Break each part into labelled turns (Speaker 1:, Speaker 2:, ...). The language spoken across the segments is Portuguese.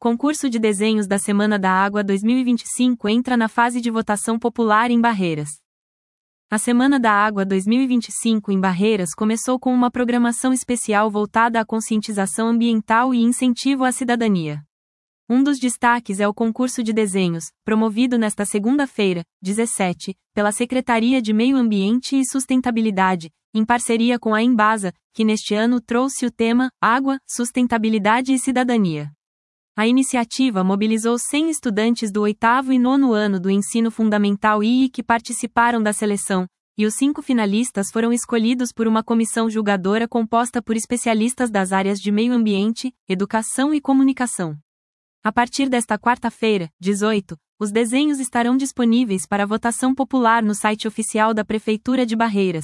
Speaker 1: Concurso de desenhos da Semana da Água 2025 entra na fase de votação popular em Barreiras. A Semana da Água 2025 em Barreiras começou com uma programação especial voltada à conscientização ambiental e incentivo à cidadania. Um dos destaques é o concurso de desenhos, promovido nesta segunda-feira, 17, pela Secretaria de Meio Ambiente e Sustentabilidade, em parceria com a Embasa, que neste ano trouxe o tema Água, Sustentabilidade e Cidadania. A iniciativa mobilizou 100 estudantes do 8º e 9º ano do Ensino Fundamental II que participaram da seleção, e os 5 finalistas foram escolhidos por uma comissão julgadora composta por especialistas das áreas de meio ambiente, educação e comunicação. A partir desta quarta-feira, 18, os desenhos estarão disponíveis para votação popular no site oficial da Prefeitura de Barreiras,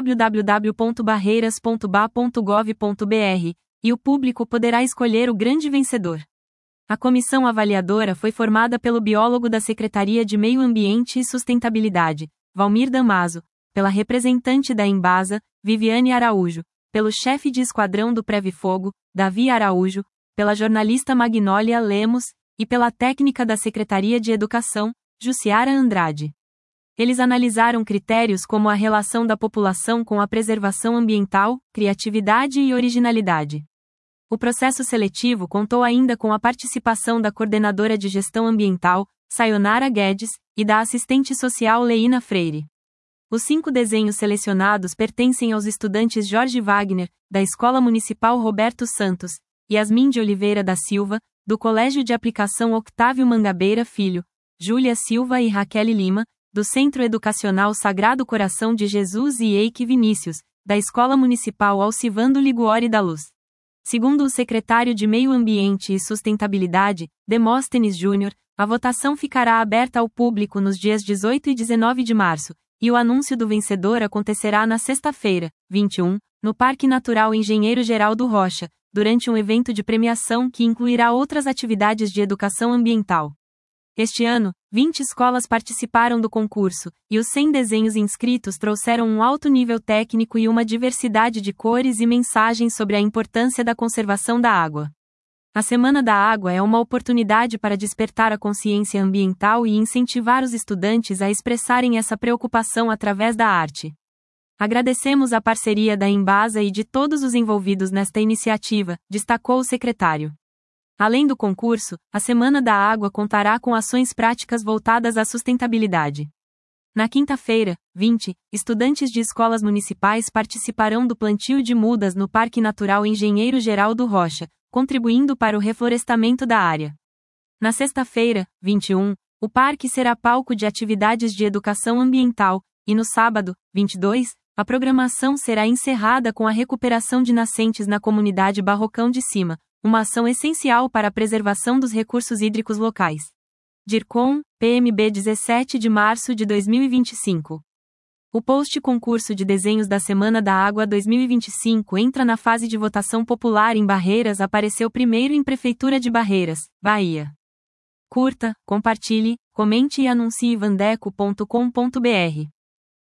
Speaker 1: www.barreiras.ba.gov.br, e o público poderá escolher o grande vencedor. A comissão avaliadora foi formada pelo biólogo da Secretaria de Meio Ambiente e Sustentabilidade, Valmir Damaso, pela representante da Embasa, Viviane Araújo, pelo chefe de esquadrão do Preve Fogo, Davi Araújo, pela jornalista Magnólia Lemos, e pela técnica da Secretaria de Educação, Jussiara Andrade. Eles analisaram critérios como a relação da população com a preservação ambiental, criatividade e originalidade. O processo seletivo contou ainda com a participação da coordenadora de gestão ambiental, Sayonara Guedes, e da assistente social Leína Freire. Os 5 desenhos selecionados pertencem aos estudantes Jorge Wagner, da Escola Municipal Roberto Santos, Yasmin de Oliveira da Silva, do Colégio de Aplicação Octávio Mangabeira Filho, Júlia Silva e Raquel Lima, do Centro Educacional Sagrado Coração de Jesus e Eike Vinícius, da Escola Municipal Alcivando Liguori da Luz. Segundo o secretário de Meio Ambiente e Sustentabilidade, Demóstenes Júnior, a votação ficará aberta ao público nos dias 18 e 19 de março, e o anúncio do vencedor acontecerá na sexta-feira, 21, no Parque Natural Engenheiro Geraldo Rocha, durante um evento de premiação que incluirá outras atividades de educação ambiental. Este ano, 20 escolas participaram do concurso, e os 100 desenhos inscritos trouxeram um alto nível técnico e uma diversidade de cores e mensagens sobre a importância da conservação da água. A Semana da Água é uma oportunidade para despertar a consciência ambiental e incentivar os estudantes a expressarem essa preocupação através da arte. Agradecemos a parceria da Embasa e de todos os envolvidos nesta iniciativa, destacou o secretário. Além do concurso, a Semana da Água contará com ações práticas voltadas à sustentabilidade. Na quinta-feira, 20, estudantes de escolas municipais participarão do plantio de mudas no Parque Natural Engenheiro Geraldo Rocha, contribuindo para o reflorestamento da área. Na sexta-feira, 21, o parque será palco de atividades de educação ambiental, e no sábado, 22, a programação será encerrada com a recuperação de nascentes na comunidade Barrocão de Cima, uma ação essencial para a preservação dos recursos hídricos locais. DIRCOM, PMB 17 de março de 2025. O post concurso de desenhos da Semana da Água 2025 entra na fase de votação popular em Barreiras. Apareceu primeiro em Prefeitura de Barreiras, Bahia. Curta, compartilhe, comente e anuncie vandeco.com.br.